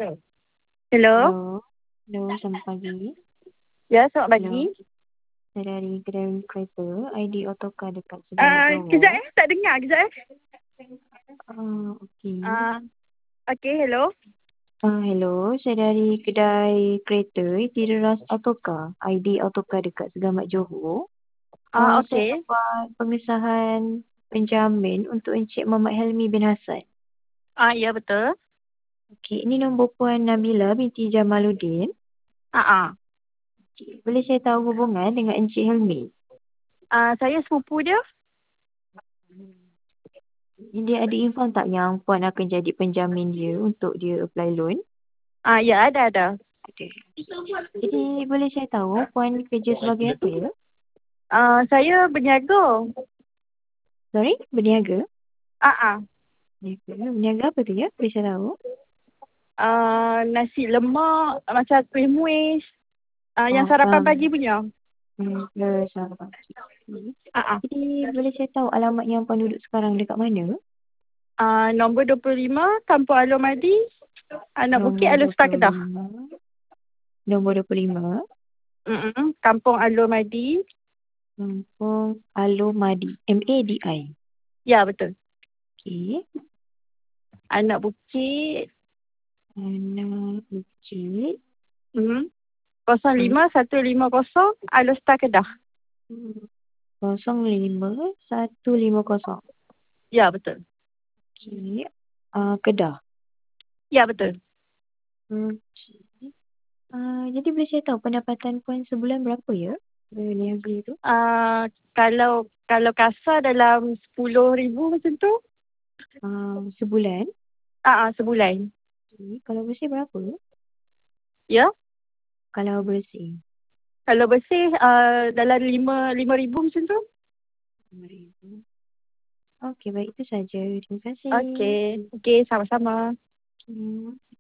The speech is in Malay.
Hello. Hello. Hello, selamat pagi. Ya, selamat Hello. pagi. Saya dari kedai kereta ID Otocar dekat Segamat Kejap Johor. tak dengar kejap Okey. Okay, hello. Hello, saya dari kedai kereta Itineras Otocar ID Otocar dekat Segamat Johor. Saya Okay. dapat pengesahan penjamin untuk Encik Muhammad Helmi bin Hassan. Ya betul. Okey, ini nombor Puan Nabila binti Jamaluddin. Boleh saya tahu hubungan dengan Encik Helmi? Saya sepupu dia. Dia ada inform tak yang Puan akan jadi penjamin dia untuk dia apply loan? Ya ada. Ada. Jadi boleh saya tahu Puan kerja sebagai apa ya? Saya berniaga. Sorry, berniaga? Ah. Berniaga apa tu ya? Boleh saya tahu? Nasi lemak macam kuih muis. Yang sarapan pagi punya. Selamat pagi. Ah. Jadi boleh saya tahu alamat yang Puan duduk sekarang dekat mana? Nombor 25 Kampung Alomadi. Anak Bukit Nombor Alustar Kedah. 25. Nombor 25. Kampung Alomadi. Kampung Alomadi. MADI. Ya betul. Okey. Anak Bukit. Anak Bukit. 05150 Alustar Kedah. 05150. Ya betul. Okey. Kedah. Ya betul. Okey. Jadi boleh saya tahu pendapatan Puan sebulan berapa ya? Berniaga tu? Kalau kasar dalam 10,000 macam tu. Sebulan? Sebulan. Okey. Kalau bersih berapa? Ya. Kalau bersih? Kalau bersih dalam 5,000 macam tu. 5,000. Okey, baik itu saja. Terima kasih. Okey, sama-sama. Okay.